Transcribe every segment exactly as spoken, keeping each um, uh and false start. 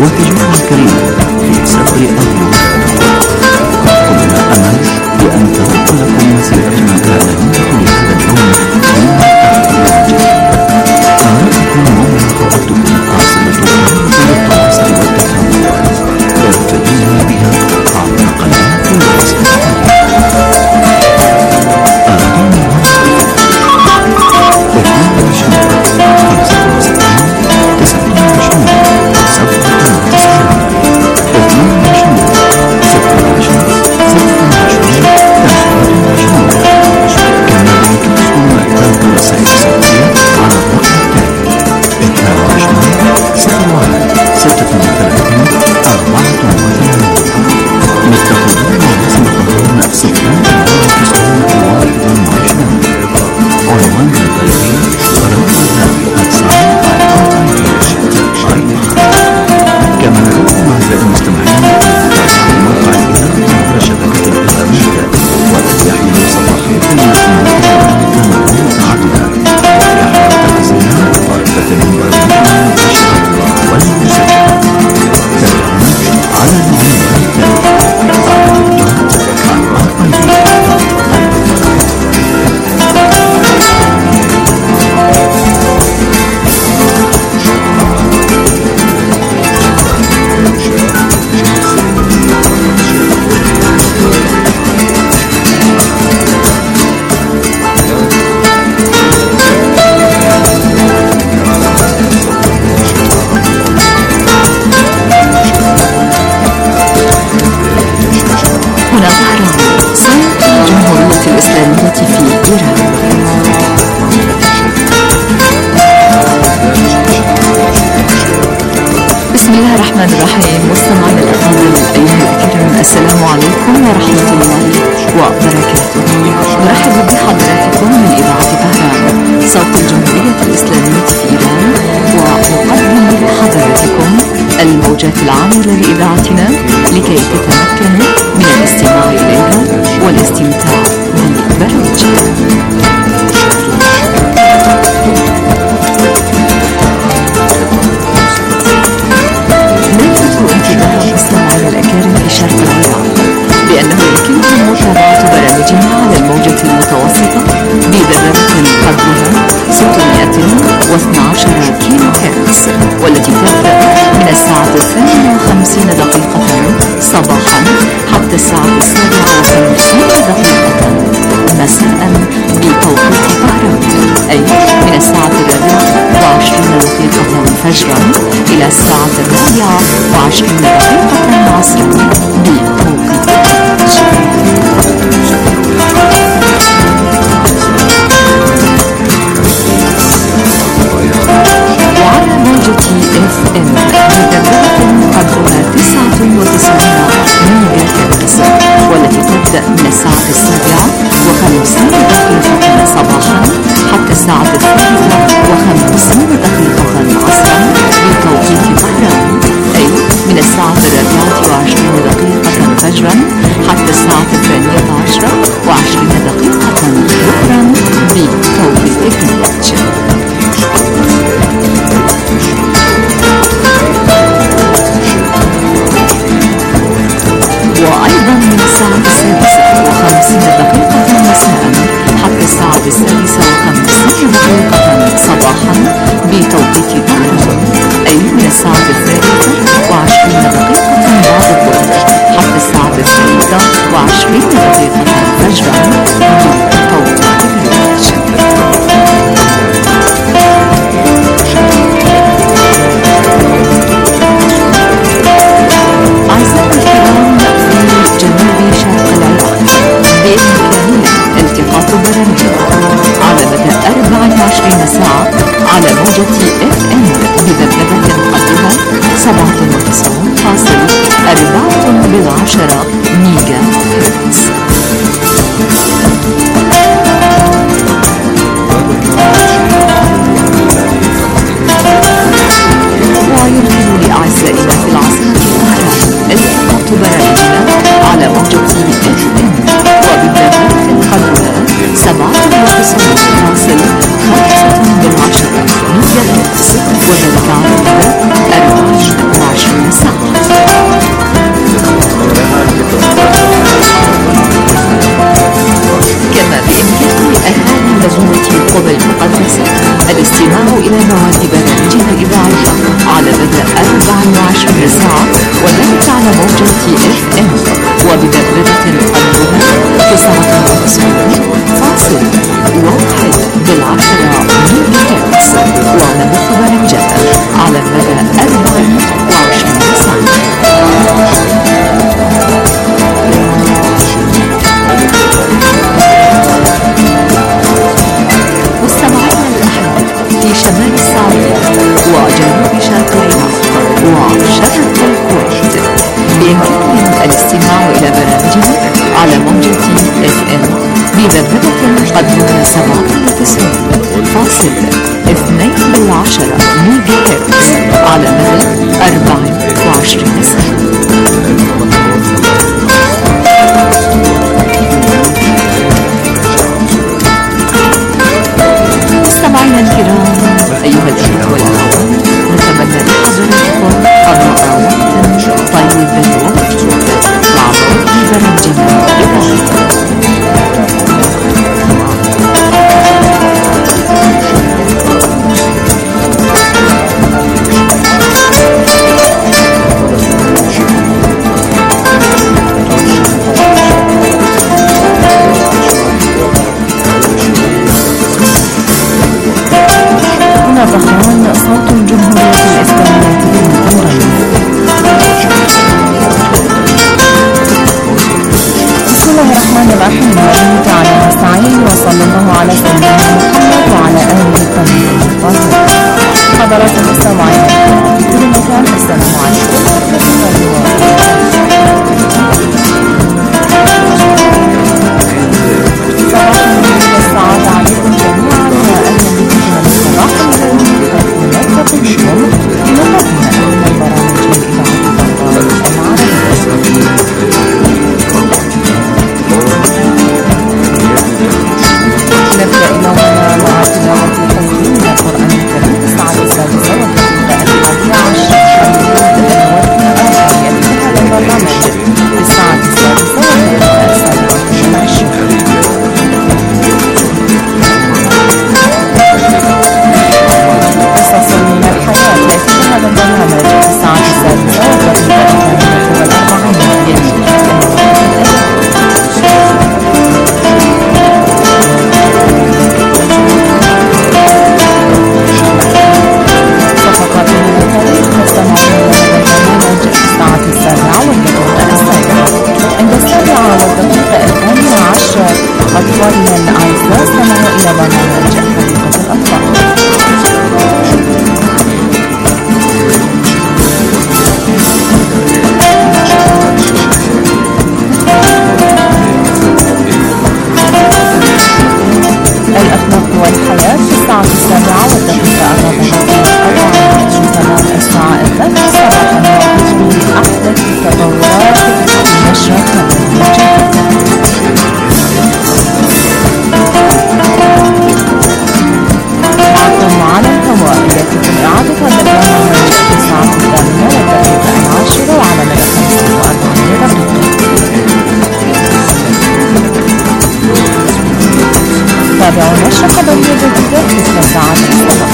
وتجربة كريمة في سبر أرض كلنا أمل بأن تظل لكم مسيرتنا كاملة لهذا اليوم من آرائكم وملاحظاتكم قاصدتكم إلى التواصل والتفاعل وارتدونا بها عبر قناة الوصف الإسلامية في إيران. بسم الله الرحمن الرحيم. مستمعينا الأفاضل أيها الكرام، السلام عليكم ورحمة الله وبركاته. نرحب بحضراتكم من إذاعة طهران صوت الجمهورية الإسلامية في إيران، ونقدم لحضراتكم الموجات العاملة لإذاعتنا لكي تتمكنوا من الاستماع إليها والاستمتاع ببرامجها. انتباه مستمعينا الأكارم في شرق العراق بأنه يمكنكم متابعة برامجنا على الموجة المتوسطة بذروة قدرها ستمائة واثني عشر كيلو هرتز، والتي تبدأ من الساعة الثانية وخمسين دقيقة صباحا حتى الساعة السابعة وخمسين دقيقة مساء بتوقيت طهران، أي من الساعة الرابعة وعشرين دقيقة فجرا إلى الساعة الرابعة وعشرين دقيقة عصرا بتوقيت وعلى موجة اف ام بذروة قدرها تسعة وتسعين ميجا هرتز، والتي تبدأ من الساعة السابعة وخمسين دقيقة صباحا حتى الساعة الثالثة وخمسين دقيقة عصرا بتوقيت طهران، أي من الساعة الرابعة وعشرين دقيقة فجرا حتى الساعة الثانية عشرة وعشرين دقيقة ظهرا بتوقيت جرينتش. وأيضا من الساعة السادسة وخمسين دقيقة مساء مدربة قدرها سبعة وتسعين فاصل اثنين بالعشرة ميجا هرتز على مدى أربع وعشرين سنة. مستمعينا الكرام، أيها الأخوة والأخوات، نتمنى لحضراتكم قضاء وقت طيب ومفتوح مع ضوء برنامجنا الإذاعي. الرحمن صوت الجمهورية الإسلامية المتمرد. بسم الله الرحمن الرحيم، والله تعالى نستعين، وصلى الله على سيدنا محمد وعلى آله الطيبين الطاهرين. حضرات المستمعين في كل مكان، السلام عليكم ورحمة الله وبركاته. صباح الخير والسعادة عليكم جميعا، وأهلا بكم في الصباح اليومي الملتقي بكم في مجموعة من البرامج الإذاعية العربية. نبدأ يومنا مع تلاوة تسجيل من القرآن الكريم الساعة السادسة والدقيقة الحادية عشر. يأتي هذا البرنامج في الساعة السادسة والدقيقة السابعة والعشرين. قصص من الحياة يأتي هذا البرنامج في الساعة السادسة والدقيقة الثامنة والأربعين. صفقات من التاريخ تستمع البرنامج في الساعة السابعة والدقيقة السابعة. عند السابعة والدقيقة الثانية عشر أطفالنا الأعزاء استمعوا إلى برنامج حديقة الأطفال. الأخلاق والحياة في الساعة السابعة والدقيقة الرابعة والأربعين. الساعة الثامنة صباحا نواجه أحدث التطورات في نشرة المجال. معكم على الهواء يأتيكم إعادة هذا البرنامج في الساعة الثامنة والدقيقة العاشرة وعلى مدى خمسة وأربعين دقيقة. تابعوا نشرة خبرية جديدة في ثلاث ساعات الصباح.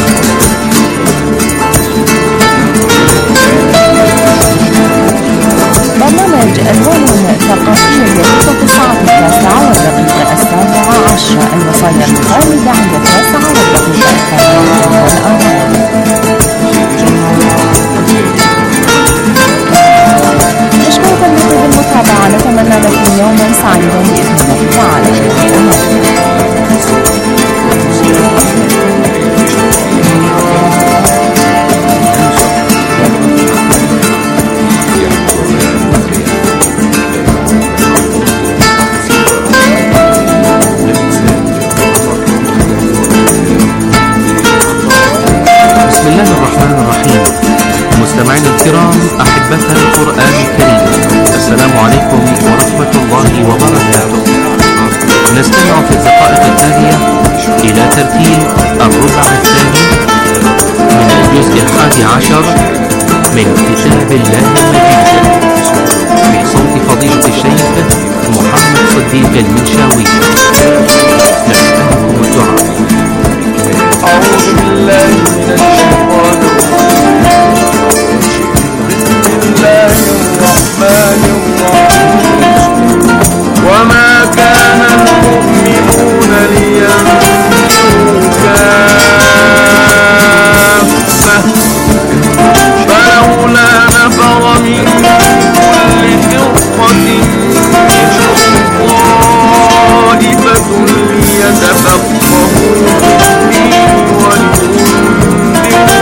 برنامج الوان ثقافية يأتيكم في الساعة التاسعة والدقيقة السابعة عشرة. الوصايا الخالدة عند التاسعة والدقيقة الثامنة والأربعين. نشكركم لطيب المتابعة، نتمنى لكم يوما سعيدا بإذن الله تعالى. بسم الله الرحمن الرحيم. مستمعينا الكرام، أحبة القرآن الكريم، السلام عليكم ورحمة الله وبركاته. نستمع في الدقائق التالية إلى ترتيل الربع الثاني من الجزء الحادي عشر من كتاب الله المجيد بصوت فضيلة الشيخ محمد صديق المنشاوي. نسألكم الدعاء. أعوذ بالله من الشيطان الرجيم. بسم الله الرحمن الرحيم. وما كان المؤمنون لينفروا كافة فلولا نفر من كل فرقة منهم طائفة ليتفقهوا في الدين ولينذروا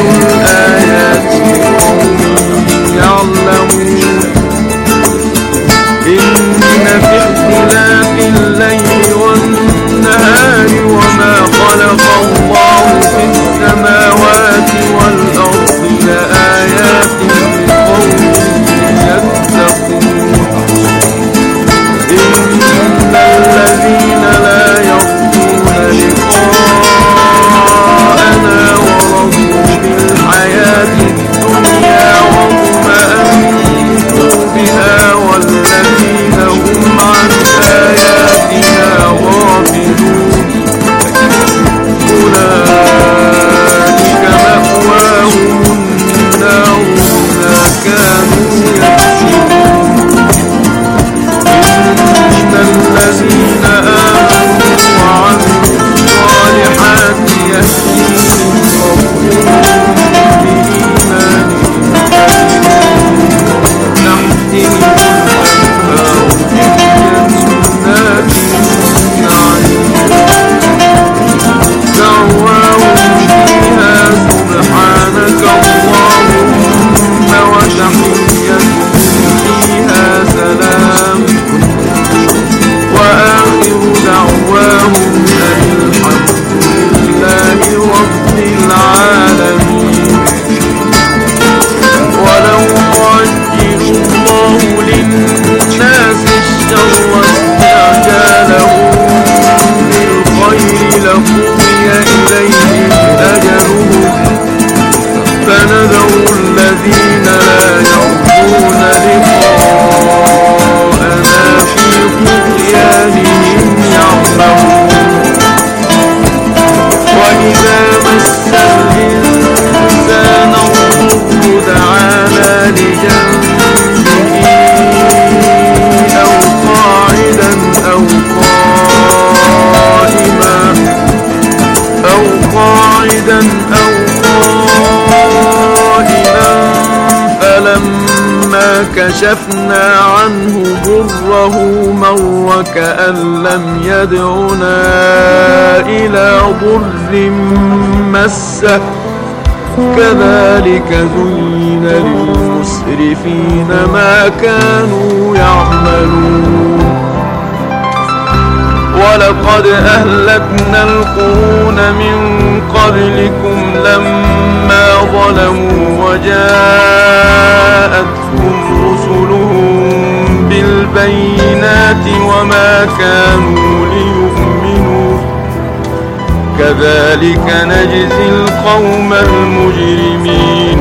الآيات لقوم يعلمون إن في اختلاف الليل والنهار وما خلق الله في السماوات والأرض لآيات لقوم يتقون إن الذين لا يرجون لقاءنا ورضوا بالحياة الدنيا واطمأنوا بها والذين هم عن آياتنا غافلون أولئك مأواهم النار بما كانوا يكسبون إن الذين آمنوا وعملوا الصالحات يهديهم ربهم بإيمانهم تحتهم الأنهار في جنات النعيم دعواهم فيها سبحانك اللهم وتحيتهم فيها سلام وآخر دعواهم أن الحمد لله رب العالمين ولو يعجل الله للناس الشر استعجالهم بالخير لقضي إليهم أجلهم فنذر الذين لا يرجون لقاءنا في طغيانهم يعمهون وإذا مس الإنسان الضر دعانا لجنبه أو قاعدا أو قائما أو قاعدا أو قائما فلما كشفنا عنه ضره مر كأن لم يدعنا إلى ضر مسه كذلك زين للمسرفين ما كانوا يعملون ولقد أهلكنا القرون من قبلكم لما ظلموا وجاءتهم رسلهم بالبينات وما كانوا ليؤمنوا كذلك نجزي القوم المجرمين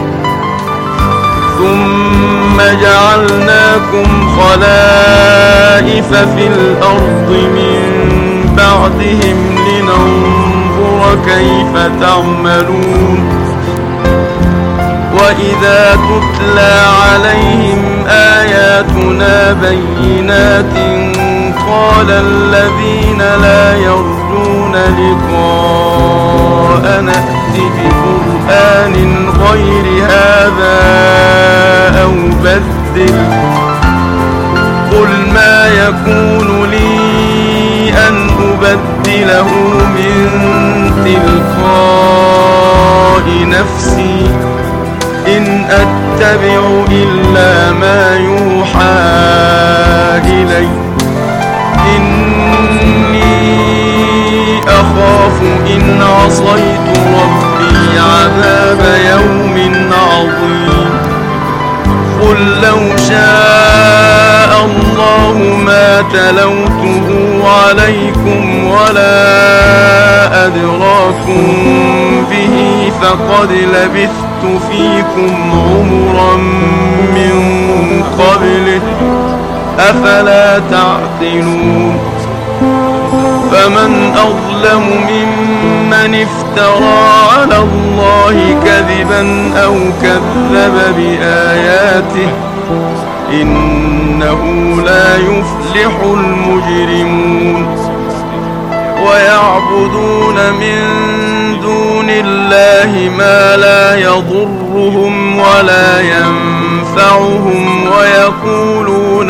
ثم جعلناكم خلائف في الأرض من بعدهم لننظر كيف تعملون وإذا تتلى عليهم آياتنا بينات قال الذين لا يرجون لقاءنا ائت بقرآن غير هذا أو بدل قل ما يكون لي أن أبدله من تلقاء نفسي إن أتبع إلا ما يوحى إلي إني أخاف إن عصيت ربي عذاب يوم عظيم قل لو شاء الله ما تلوته عليكم ولا أدراكم به فقد لبثت فيكم عمرا من قبله أفلا تعقلون فمن أظلم ممن افترى على الله كذبا أو كذب بآياته إنه لا يفلح المجرمون ويعبدون من دون الله ما لا يضرهم ولا ينفعهم ويقولون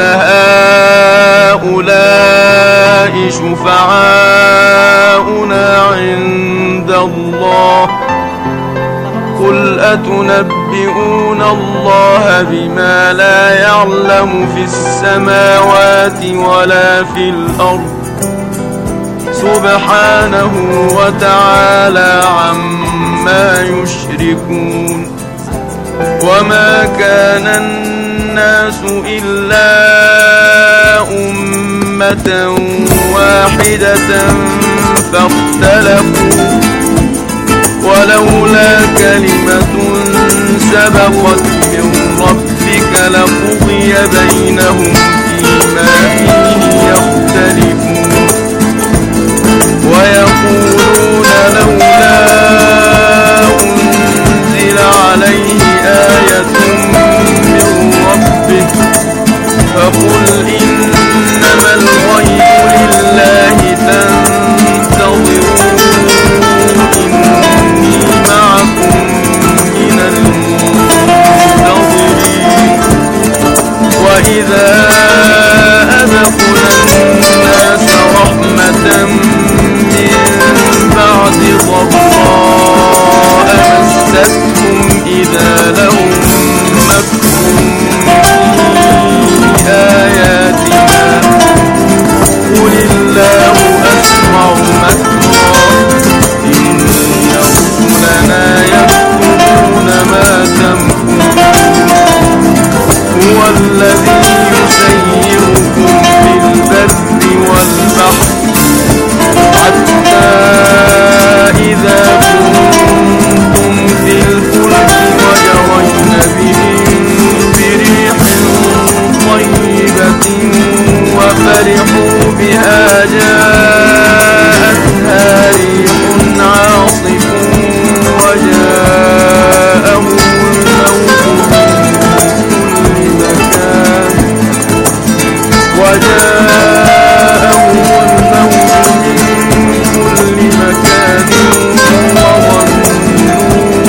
هؤلاء شفعاؤنا عند الله قل أتنبئون الله بما لا يعلم في السماوات ولا في الأرض سبحانه وتعالى عما يشركون. وما كان الناس إلا أمة واحدة فاختلفوا ولولا كلمة سبقت من ربك لقضي بينهم فيما فيه يختلفون. ويقولون لولا أنزل عليه آية من ربه فقل إنما الغيب لله فانتظروا إني معكم من المنتظرين. وإذا أذقنا الناس رحمة من بعد ضراء مستهم إذا لهم مكر في آياتنا قل الله أسرع مكرا إن رسلنا يكتبون ما تمكرون. هو الذي يسيركم في البر والبحر حتى إذا كنتم في الفلك وجرين بهم بريح طيبة وفرحوا بها جاءتها ريح عاصف وجاءهم الموت من كل مكان وجاءهم الموت من كل مكان وظنوا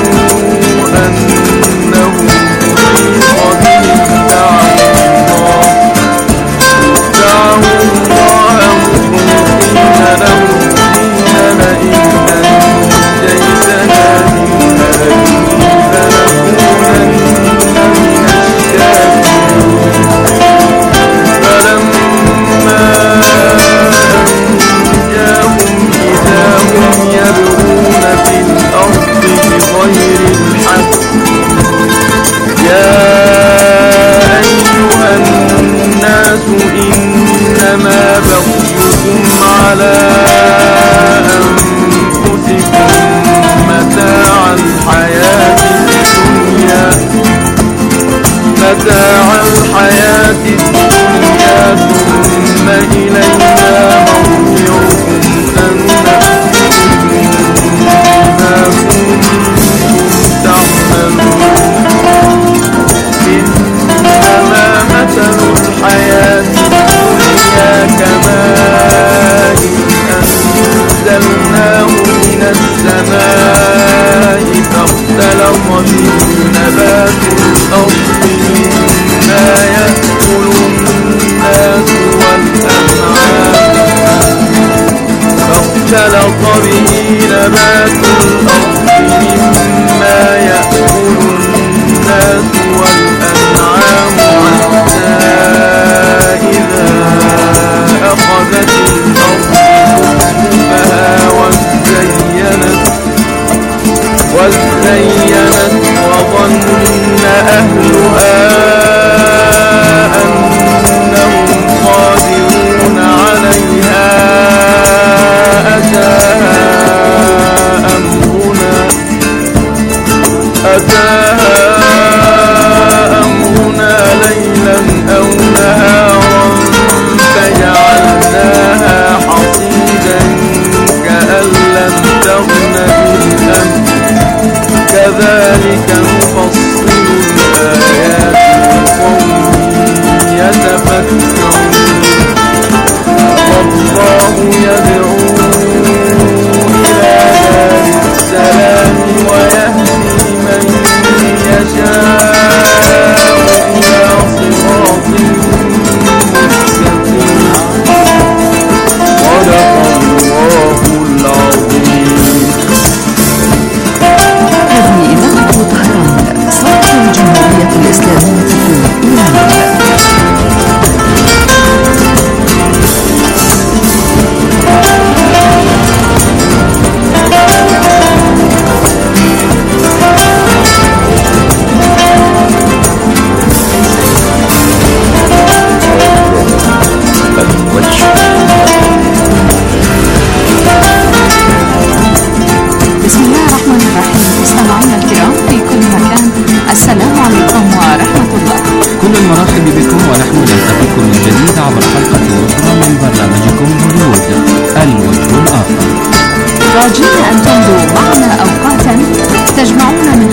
أنهم أحيط بهم دعوا الله مخلصين له الدين لئن أنجيتنا من هذه لنكونن من الشاكرين. فلما أنجاهم إذا هم يبغون في الأرض بغير الحق. يا أيها الناس إنما بغيكم على أنفسكم متاع الحياة الدنيا متاع الحياة الدنيا ثم إلينا مرجعكم فننبئكم بما كنتم تعملون. إنما مثل الحياة الدنيا كماء أنزلناه من السماء فاختلط به نبات الأرض مما يأكل الناس والأنعام فاختلط به نبات الأرض مما يأكل الناس والأنعام حتى إذا أخذت الأرض زخرفها وزينت وزينت وظن أهلها أنهم قادرون عليها أتاها أمرنا أتاها أمرنا ليلا أو نهارا فجعلناها حصيدا كأن لم تغن بالأمس كذلك نفصل الآيات لقوم يتفكرون. والله يدعو إلى دار السلام ويهدي من يشاء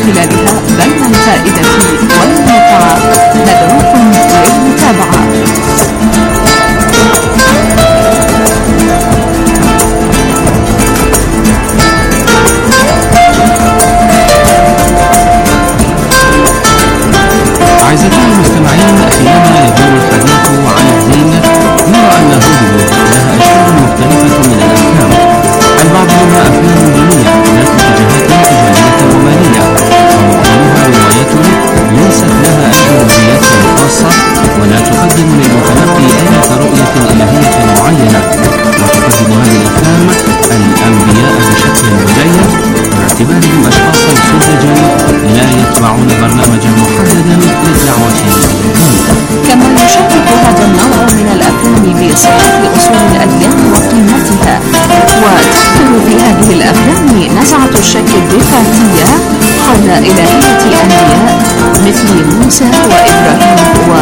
خلالها بين الفائدة والمتعة. ندعوكم للمتابعة. أعزائي المستمعين، حينما يدور الحديث عن الدين نرى أن هوليوود لها أشكال مختلفة من الأفلام، البعض منها أفلام دينية ذات اتجاهات تجارية ومالية، ومعظمها روايات ليست لها أيديولوجيات خاصة ولا تقدم للمتلقي أي رؤية إلهية معينة، وتقدم هذه الأفلام الأنبياء بشكل مزيف باعتبارهم أشخاصا سذجا لا يتبعون برنامجا محددا للدعوة إلى الدين. كما يشكك هذا النوع من الأفلام بصحة أصول الأديان وقيمتها، وتكثر في هذه الأفلام نزعة الشك الدفاعية حول إلهية أنبياء مثل موسى وإبراهيم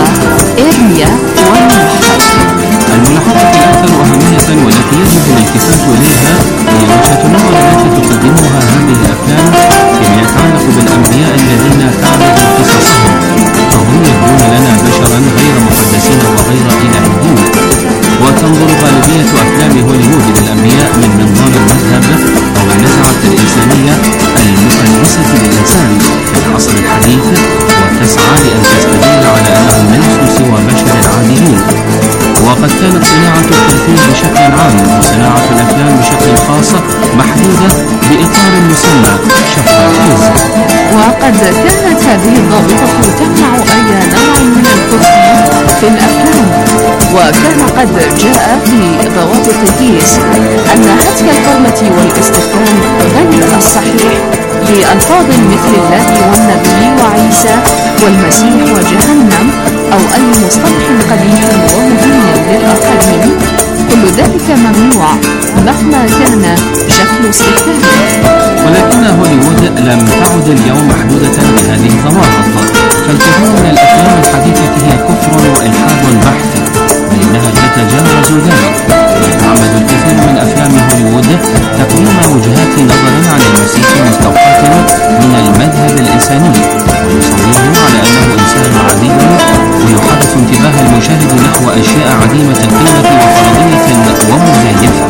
وإيرميا ونوح. الملاحظة الأكثر أهمية والتي يجب الالتفات إليها هي وجهة النظر التي تقدمها هذه الأفلام فيما يتعلق بالأنبياء الذين تعرض قصصهم، فهم يبدون لنا بشرا غير مقدسين وغير إلهيين. وتنظر غالبية أفلام هوليوود للأنبياء من منظار المذهب أو النزعة الإنسانية المؤنسة للإنسان في العصر الحديث، وتسعى لأن تستدل على أنهم ليسوا سوى بشر عاديين. وقد كانت صناعة التمثيل بشكل عام وصناعة الأفلام بشكل خاص محدودة بإطار مسمى شفرة الحز. وقد كانت هذه الضابطة تمنع أي نوع من الكفر في الأفلام، وكان قد جاء في ضوابط الكيس أن هتك الحرمة والاستخدام غير الصحيح لألفاظ مثل الله والنبي وعيسى والمسيح وجهنم أو أي مصطلح قبيح ومهين للآخرين، كل ذلك ممنوع مهما كان شكل استخدامه. ولكن هوليوود لم تعد اليوم محدودة بهذه الضوابط، فالكثير من الأفلام الحديثة هي كفر وإلحاد بحت، فإنها تتجاوز ذلك. يتعمد الكثير من أفلام هوليوود تقديم وجهات نظر عن المسيح مستوحاة من المذهب الإنساني، ويصوره على أنه إنسان عادي، ويحرك انتباه المشاهد نحو أشياء عديمة القيمة وفرضية ومزيفة.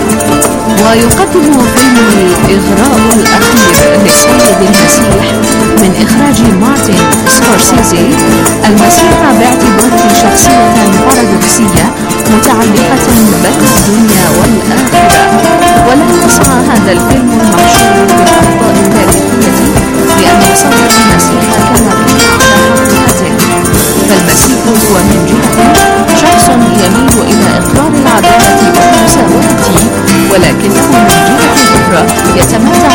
ويقدم فيلم الإغراء الأخير للسيد المسيح من إخراج مارتن سكورسيزي المسيح باعتباره شخصية بارادوكسية متعلقة بين الدنيا والآخرة. ولا يسعى هذا الفيلم المشهور بالأخطاء التاريخية لأن يصور المسيح كما كان على حقيقته، فالمسيح هو من جهة شخص يميل إلى إقرار العدالة والمساواة، ولكنه من جهة أخرى يتمتع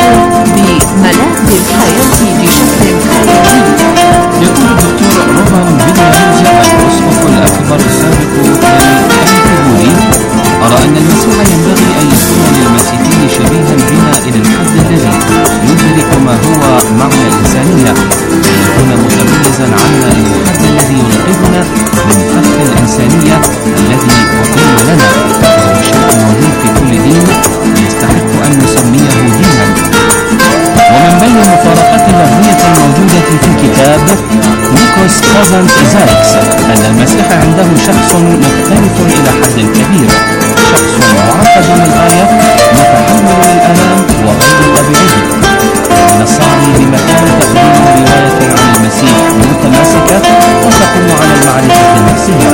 بملاذ الحياة بشكل خيالي. يقول الدكتور روبن فيليامز الأسقف الأكبر السابق للكاثوليكي: أرى أن المسيح ينبغي أن يكون للمسيحيين شبيها بنا إلى الحد الذي يدرك ما هو معنى الإنسانية، ويكون متميزا عنا إلى الحد الذي ينقذنا من فخ الإنسانية الذي وقيل لنا، وهو شيء موجود في كل دين يستحق أن نسميه دينا. ومن بين المفارقات اللفظية الموجودة في كتاب نيكوس كازانت زايكس أن المسيح عنده شخص مختلف إلى حد كبير، شخص معقد للغاية متحمل للآلام وغير طبيعي. من الصعب بمكان تقديم رواية عن المسيح متماسكة وتقوم على المعرفة النفسية.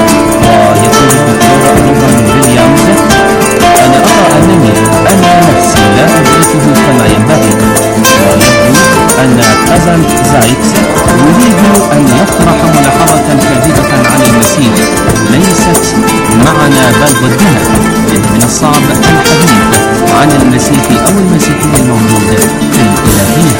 ويقول الدكتور روبن فيليامز: أنا أرى أنني أنا نفسي لا أدركه كما ينبغي، ويبدو أن كازانت زايكس يريد أن يطرح ملاحظة كاذبة عن المسيح ليست معنا بل ضدنا، إذ من الصعب الحديث عن المسيح أو المسيحي الموجود في الإلهية.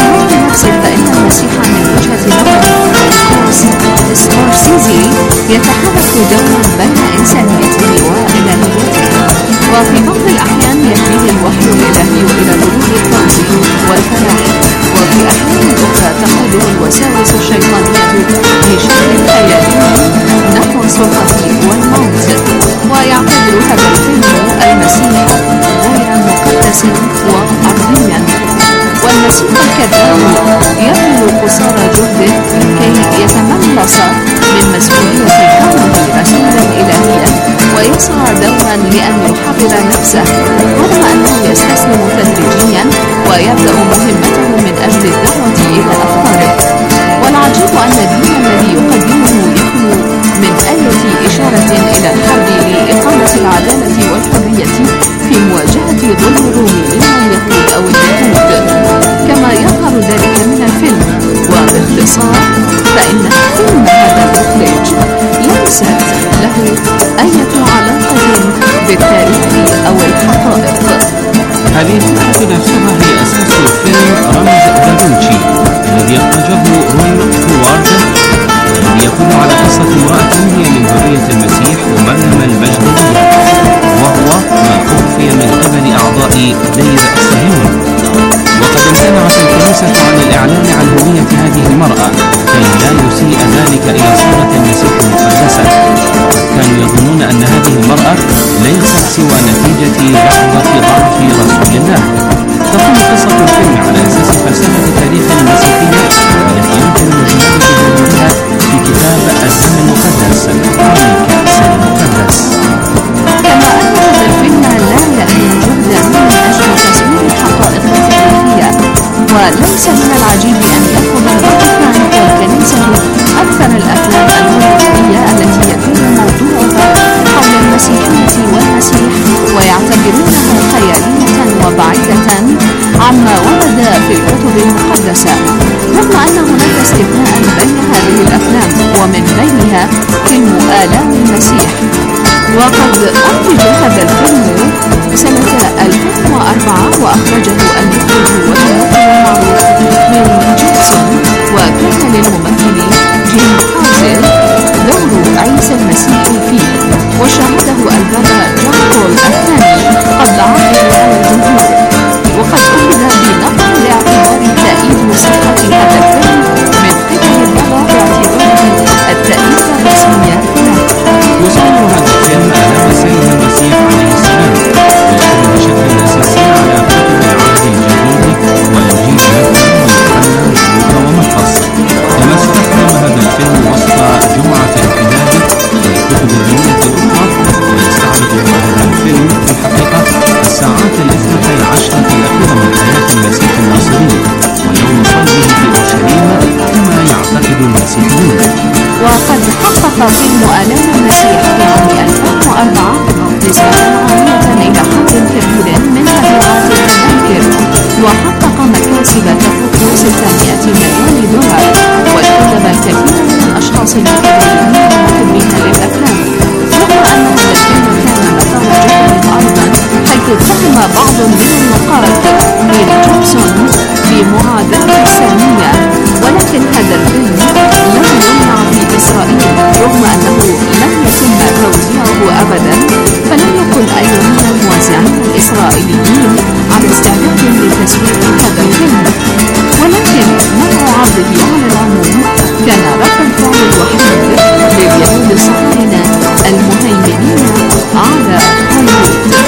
يتحدث يعرف جوعا بين إنسانيته وإلهيته، وفي بعض الأحيان يهديه الوحي الإلهي إلى بلوغ الفوز والفلاح، وفي أحيان أخرى تقوده الوساوس الشيطانية بشكل خيالي نحو السلطة والموت. ويعتبر هذا الفيلم المسيح غير مقدس وأرضيا، والمسيح الكذاب يبذل قصارى جهده كي يتملص من مسؤولية كونه رسولا إلهيا، ويسعى دوما لأن يحرر نفسه، رغم أنه يستسلم تدريجيا ويبدأ مهمته من أجل الدعوة إلى أفكاره. والعجيب أن الدين الذي يقدمه يخلو من آية إشارة إلى الحرب لإقامة العدالة والحرية في مواجهة ظلم الروميين اليهود أو اليهود، كما يظهر ذلك من الفيلم. وباختصار فإن فيلم هذا المخرج ليست له أي علاقة بالتاريخ أو الحقائق. هذه الفكرة نفسها هي أساس فيلم رمز دافنشي الذي أخرجه روي هوارد، الذي يقوم على قصة امرأة هي من ذرية المسيح ومريم المجدلية، وهو ما أخفي من قبل أعضاء دير صهيون. وقد امتنعت الكنيسة عن الإعلان عن هوية هذه المرأة كي لا يسيء ذلك إلى صورة المسيح المقدسة، وقد كانوا يظنون أن هذه المرأة ليست سوى نتيجة لحظة ضعف رسول الله. تقوم قصة الفيلم على أساس فلسفة تاريخ المسيحية التي يمكن مشاهدتها في كتاب الدم المقدس أو الكأس المقدس. كما أن هذا الفيلم لا يأتي جهدا من أجل تصوير الحقائق التاريخية، وليس من العجيب أن يأخذ الفاتيكان والكنيسة أكثر الأفلام الهوليوودية التي يتم موضوعها حول المسيحية والمسيح ويعتبرونها خيالية وبعيدة عما ورد في الكتب المقدسة، رغم أن هناك استثناء بين هذه الأفلام، ومن بينها فيلم آلام المسيح. وقد أنتج هذا الفيلم سنة ألفين وأربعة وأخرجه المخرج والممثل المعروف ميل جيبسون، وكان للممثل جيم كارزيل دور عيسى المسيح فيه، وشاهده البابا جون بول الثاني قبل عرضه على الجمهور. وقد أخذ بنقد لاعتبار تأييد صحة هذا الفيلم من قبل البابا باعتباره التأييد الرسمي له. يصور هذا الفيلم آلام السيد المسيح عليه السلام، ويعتمد بشكل أساسي على كتب العهد الجديد وإنجيل متى ويوحنا ولوقا ومرقس، كما استخدم هذا الفيلم وسط جمعة الكتاب للكتب الدينية الأخرى. ويستعرض هذا الفيلم في الحقيقة الساعات الاثنتي عشرة الأخيرة من حياة المسيح الناصري ويوم صلبه في أورشليم كما يعتقد المسيحيون. وقد حقق فيلم آلام المسيح في عام ألفين وأربعة نسبة عالية إلى حد كبير من مبيعات التذاكر، وحقق مكاسب تفوق ستمائة مليون دولار، واجتذب الكثير من الأشخاص المتدينين المحبين للأفلام، رغم أن هذا الفيلم كان مثار جدل أيضا، حيث اتهم بعض من النقاد ميل جيبسون بمعاداة السامية. ولكن هذا الفيلم لم يمنع في إسرائيل رغم أنه لم يتم توزيعه أبدا، فلم يكن أي من الموزعين الإسرائيليين على استعداد لتسويق هذا الفيلم. ولكن منع عرضه على العموم كان رد الفعل الوحيد لليهود الصهاينة المهيمنين على هوليوود.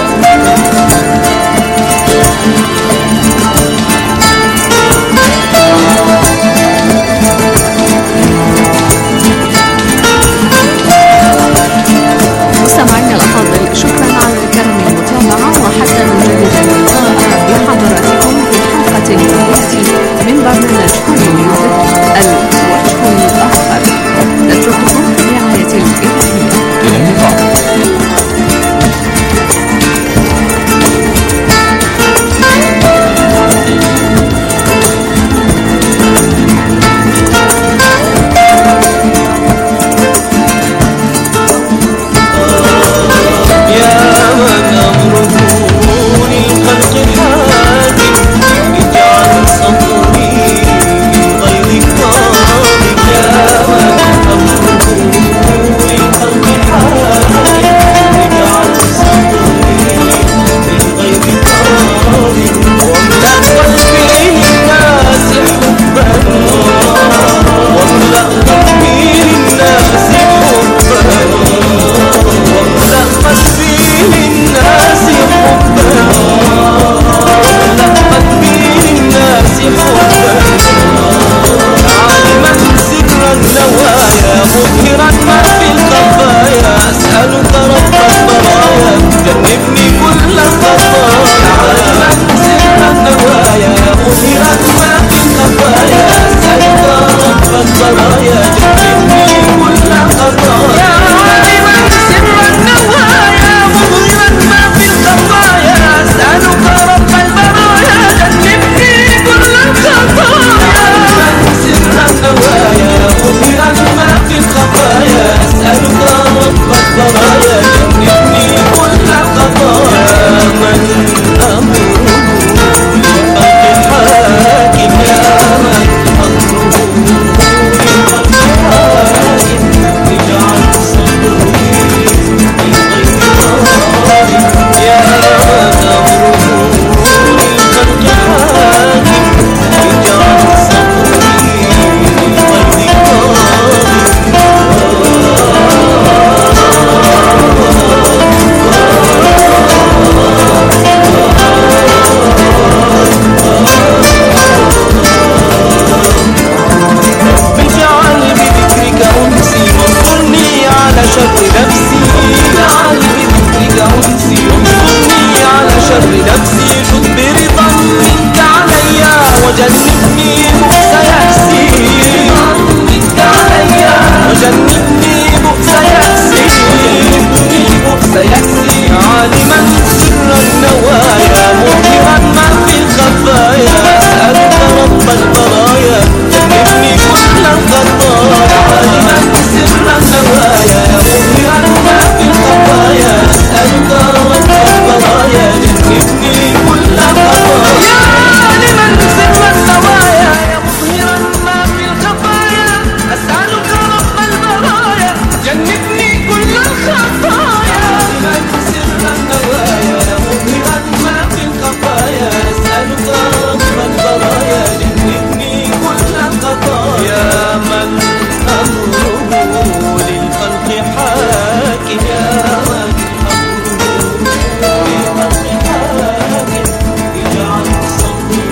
شر نفسي تعال بذكرك أنسي انصرني على شر نفسي جد برضا منك علي وجنبني بؤس يأسي منك علي وجنبني بؤس يأسي بؤس يأسي عالما سر النوايا مظهرا ما في الخفايا أسألك رب البرايا جنبني كل الخطايا عالما سر النوايا مظهرا ما في الخفايا أسألك رب البرايا جنبني كل الخطايا عالما سر النوايا مظهرا ما في الخفايا أسألك رب البرايا جنبني كل الخطايا عالما سر النوايا مظهرا ما في الخفايا أسألك رب البرايا جنبني كل الخطايا من أمره للخلق حاكم يا من أمره للخلق حاكم اجعل صبري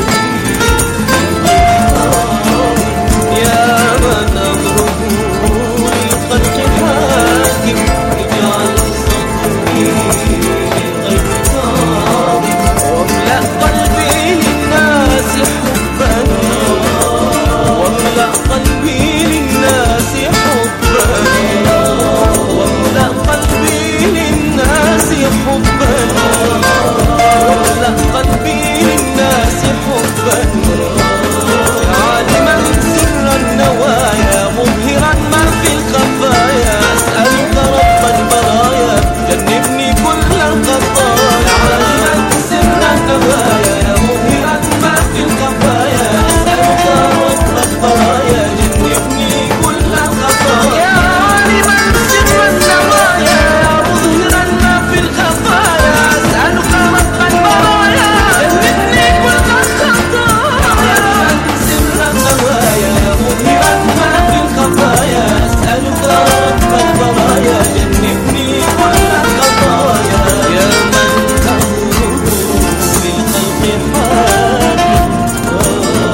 يا من أمره للخلق حاكم اجعل صبري غير صادق واملأ قلبي للناس حبا واملأ قلبي للناس حبا واملأ قلبي للناس حبا واملأ قلبي للناس حبا عالما سر النوايا مظهرا ما في الخفايا أسألك رب البرايا جنبني كل الخطايا عالما سر النوايا مظهرا ما في الخفايا أسألك رب البرايا جنبني كل الخطايا عالما سر النوايا مظهرا ما في الخفايا أسألك رب البرايا جنبني كل الخطايا سر النوايا مظهرا ما في الخفايا أسألك رب البرايا جنبني كل الخطايا يا من أمره للخلق حاكم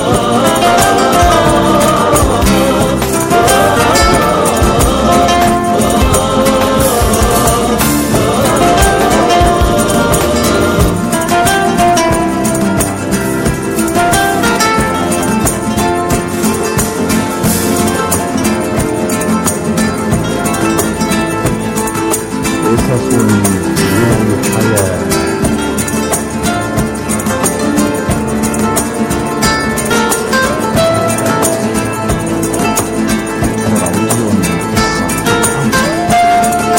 قصص من الحياة. روي من قصة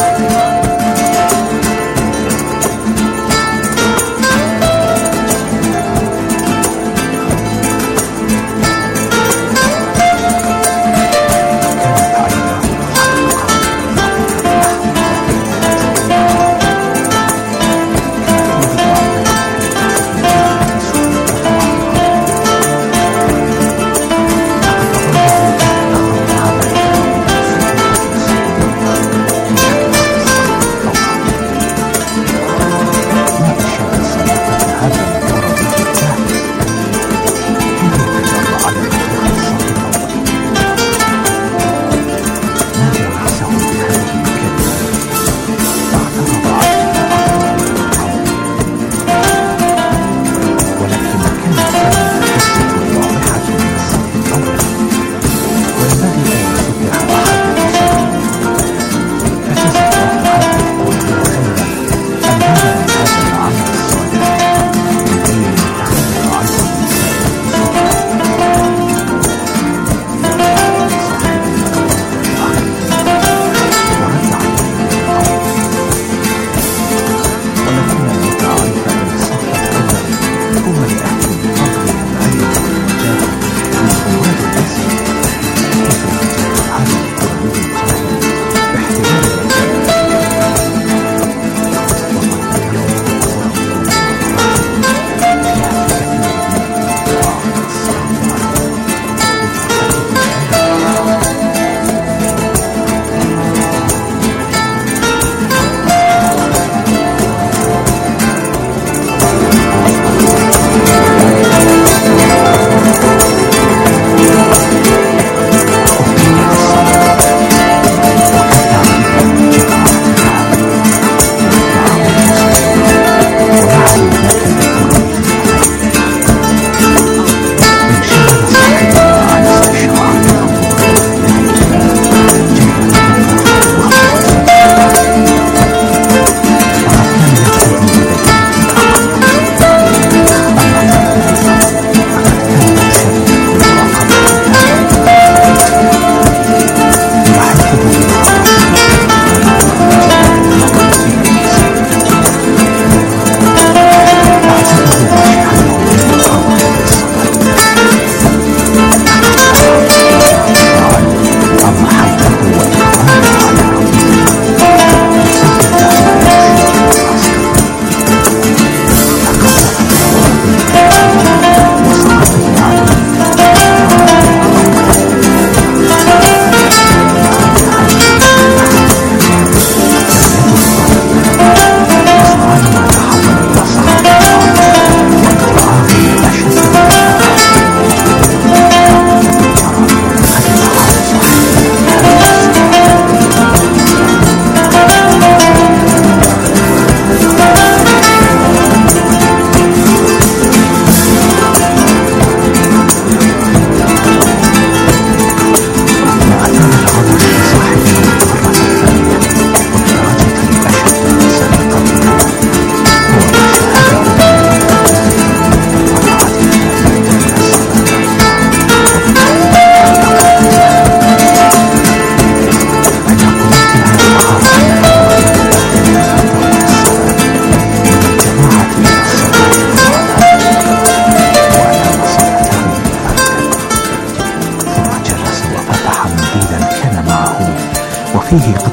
كانت عيناه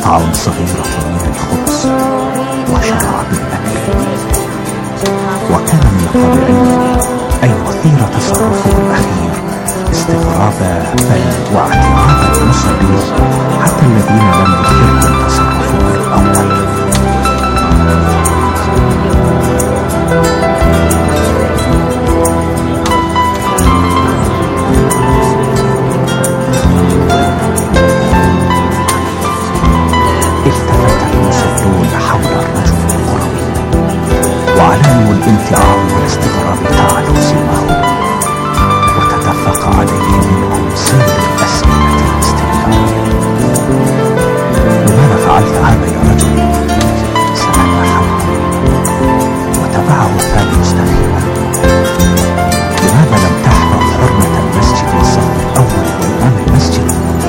قطع صغيرة من الخبز وشراب الأكل. وكان من الطبيعي أن يثير تصرفه الأخير استغراب بل واعتراض المصلين حتى الذين لم يثيرهم تصرفه الأول. التفت المصلون حول الرجل القروي وعلاموا الامتعاض والاستغراب تعالوا سماهم، وتدفق عليه منهم سيل الأسئلة الاستنكارية. لماذا فعلت هذا يا رجل؟ سأل حوله، وتبعه الثاني مستفيما. لماذا لم تحفظ حرمة المسجد والصف الأول وإمام المسجد؟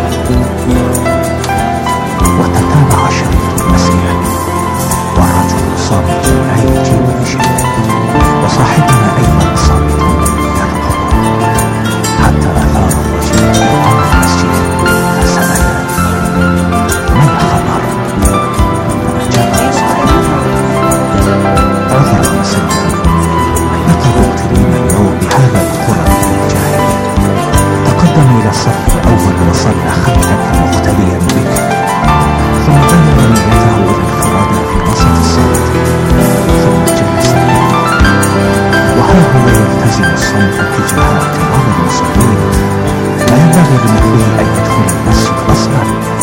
وتتابع شريط الأسئلة والرجل صامت لا يجيب بشيء، وصاحبنا أيضا صامت يرقب، حتى أثار الرجل إمام المسجد فسأل: ما الخبر؟ فأجاب صاحبنا: عذرا يا سيدي، لقد ابتلينا اليوم بهذا القرى الجاهلي. تقدم إلى الصف الأول وصلى خلفك مقتديا بك، ثم بلغ نيته إلى الفرادى في وسط الصلاة، ثم جلس إليه، وها هو يلتزم الصمت تجاه اعتراض المصلين. لا ينبغي لمثله أن يدخل المسجد أصلا.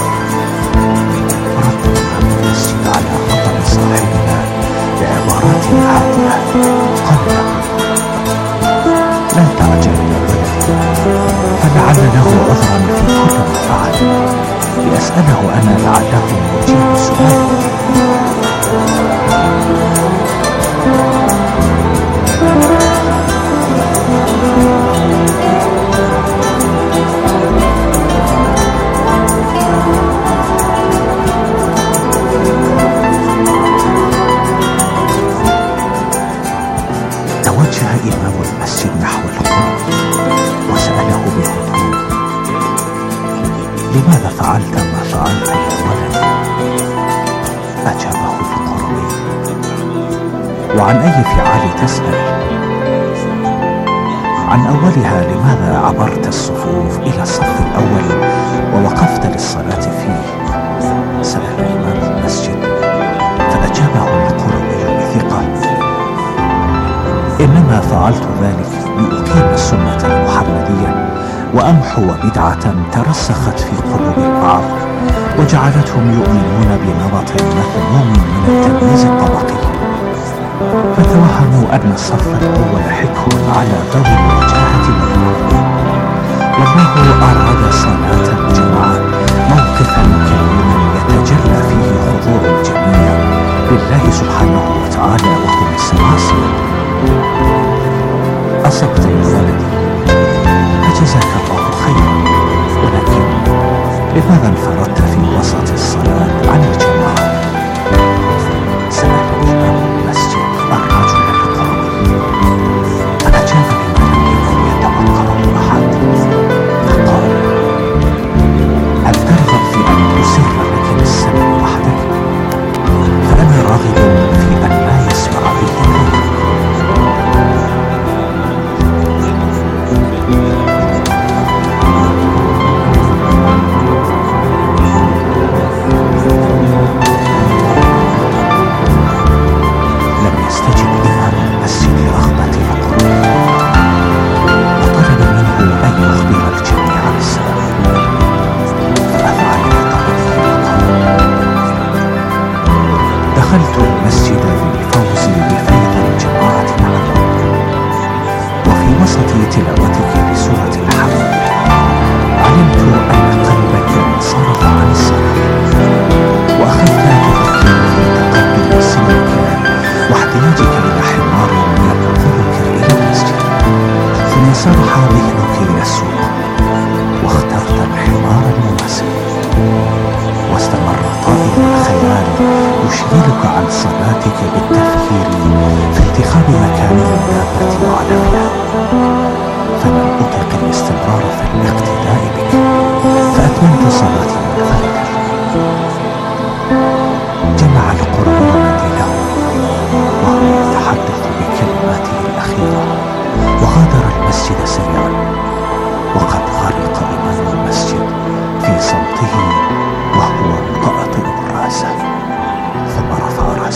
رد إمام المسجد على غضب صاحبنا بعبارات هادئة، قال له: لا تعجل يا ولدي، فلعل له عذرا في كل ما فعل. لأسأله أنا لعله يجيب سؤالي. توجه إمام المسجد نحو القرى وسأله بهدوء: لماذا فعلت ما فعلت يا ولدي؟ أجابه القروي: وعن أي فعال تسأل؟ عن أولها: لماذا عبرت الصفوف إلى الصف الأول ووقفت للصلاة فيه؟ سأل إمام المسجد، فأجابه القروي بثقة: إنما فعلت ذلك لأقيم السنة المحمدية وأمحو بدعة ترسخت في قلوب البعض وجعلتهم يؤمنون بنمط مذموم من التمييز الطبقي، فتوهموا أن الصف الأول حكم على ذوي الوجاهة والمعروف. والله أراد صلاة الجماعة موقفا كريما يتجلى فيه خضوع الجميع لله سبحانه وتعالى وهم السماسرة. أصبت يا ولدي، فجزاك الله خيرا، ولكن لماذا انفردت في وسط الصلاة عن الجماعة؟ سأل إمام المسجد الرجل القروي، فأجاب بما لم يكن يتوقعه أحد، فقال: هل ترغب في أن أسر لك بالسبب وحدك؟ فأنا راغب في أن لا يسمع به غيرك. لم يستجب إمام المسجد لرغبة القروي وطلب منه أن يخبر الجميع بالسبب، فأذعن لطلبه وقال: دخلت المسجد للفوز بفيض الجماعة معكم، وفي وسط تلاوتك لسورة الحمد علمت أن قلبك انصرف عن الصلاة، وأخذت تفكير تقدم سنك واحتياجك إلى حمار ينقلك إلى المسجد، ثم سرح ذهنك إلى السوق واخترت الحمار المناسب، واستمر طائر الخيال يشغلك عن صلاتك بالتفكير في اتخاذ مكان للدابة وعلمها، فلم أطق الاستمرار في الاقتداء بك، فأتممت صلاتي منفردا.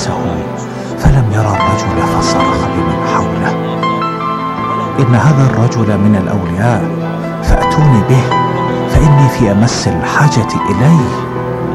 رأسه فلم يرى الرجل فصرخ بمن حوله: إن هذا الرجل من الأولياء، فأتوني به فإني في أمس الحاجة إليه.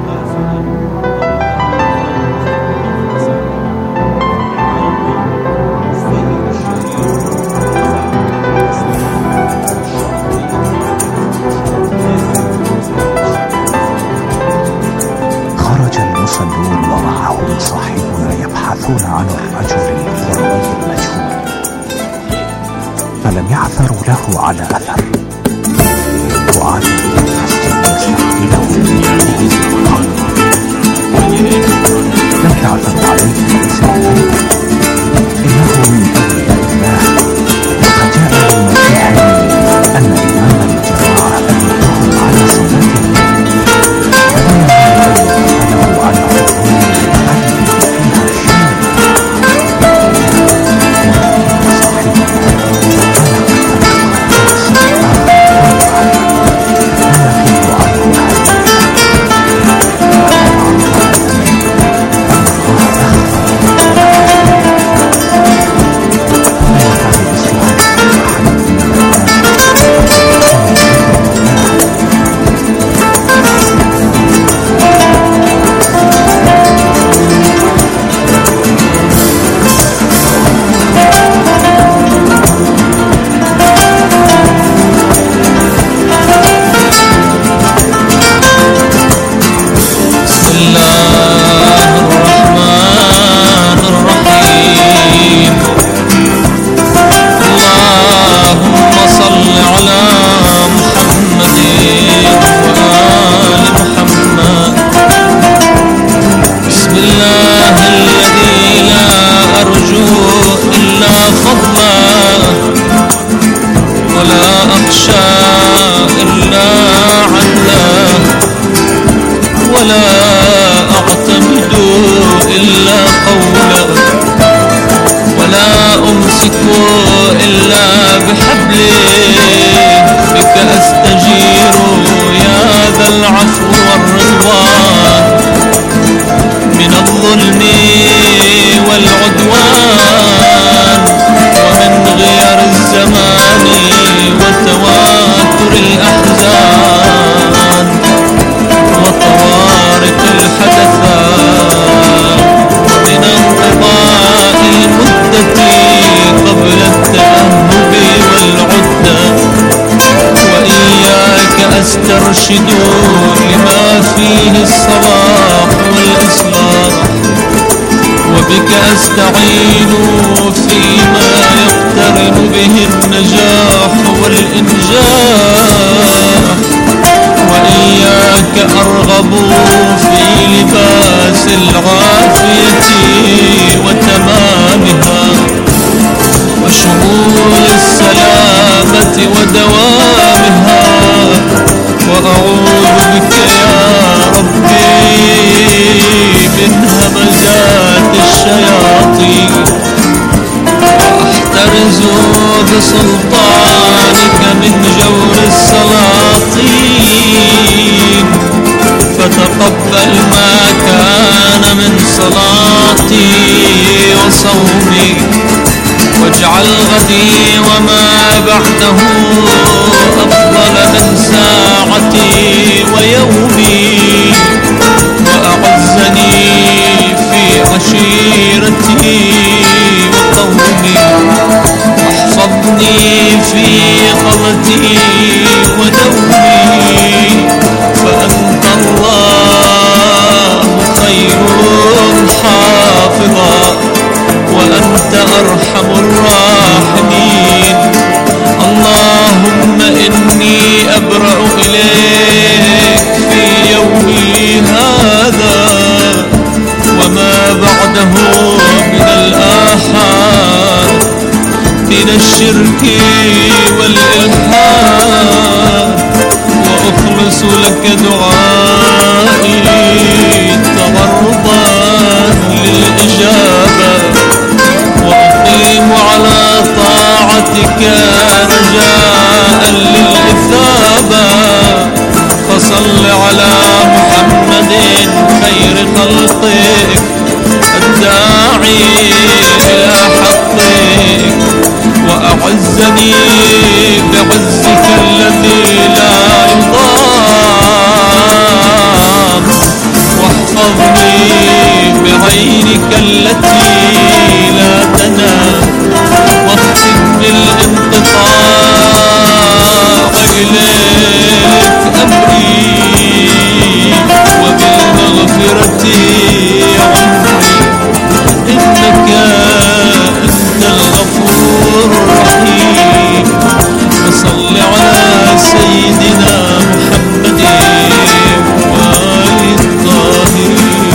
خرج المصلون ومعهم صاحبنا يبحثون عن الرجل القروي المجهول، فلم يعثروا له على أثر، وعادوا إلى المسجد يستقبلهم لم تعثروا عليه إنسانا، إنه من أولياء الله، وقد جاء للمسيح أن إمام الجماعة أمرهم على صلاتهم، فلا ينبغي أن يغفلوا عن حضور الغيب فيها شيء. يرشدون لما فيه الصلاح والإصلاح، وبك أستعين فيما يقترن به النجاح والإنجاح، وإياك أرغب في لباس العافية وتمامها وشمول السلامة ودوامها، وأعوذ بك يا ربي من همزات الشياطين، وأحترز بسلطانك من جور السلاطين، فتقبل ما كان من صلاتي وصومي، واجعل غدي وما بعده أفضل من ساعتي ويومي، وأعزني في عشيرتي وقومي، واحفظني في قضتي ونومي، فأنت الله خير حافظا، وأنت أرحم الراحمين. اللهم إني أبرأ إليك في يومي هذا وما بعده من الآحاد، من الشرك والإلحاد، وأخلص لك دعائي تغرضا للإجابة، وأقيم على طاعتك رجاء للإثابة. فصل على محمد خير خلقك الداعي إلى حقك وأعزني بعزك الذي لا يضام، واحفظني بعينك التي لا تنام، واختم بالانقطاع إليك أمري، وبالمغفرة عمري، إنك أنت الغفور الرحيم. وصل على سيدنا محمد وآل الطاهرين.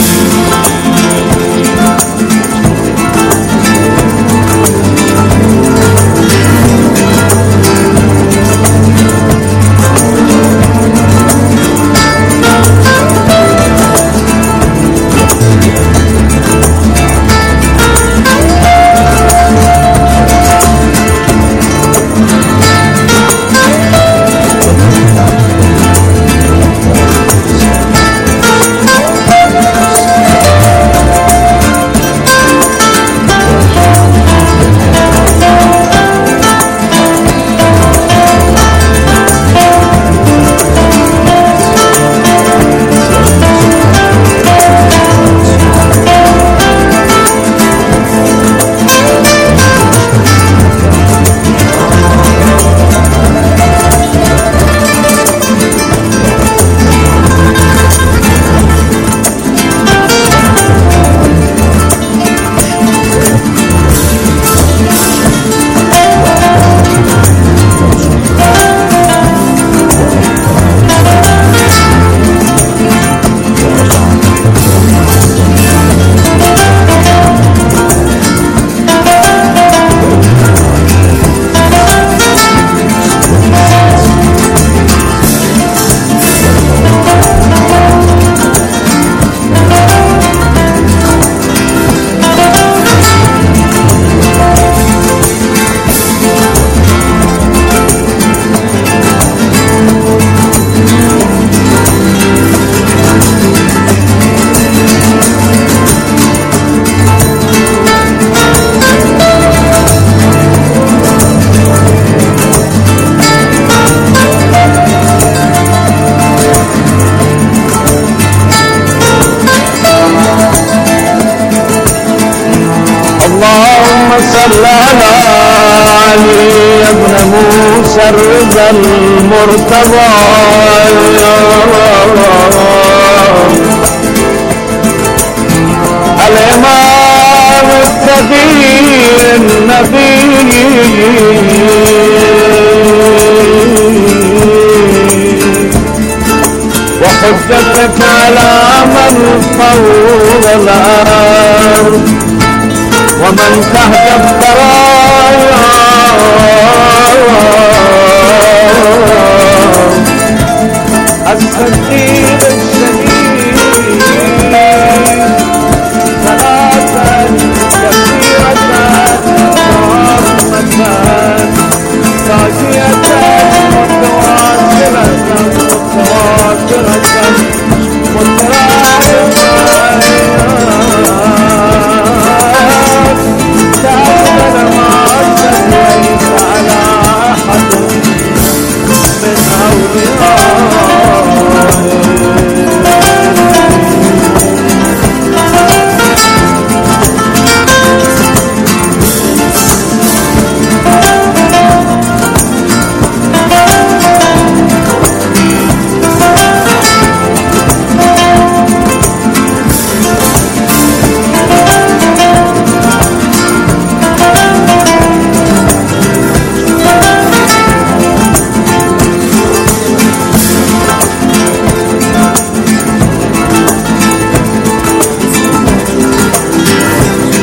اللهم صل على علي بن موسى الرضا المرتضى، الإمام التقي النبي، وحجتك على من طول الأرض ومن تحت الثرايا، السكين الشديد